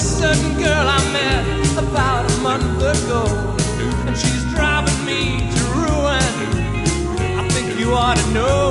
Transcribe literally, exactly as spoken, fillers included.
certain girl I met about a month ago, and she's driving me to ruin. I think you ought to know.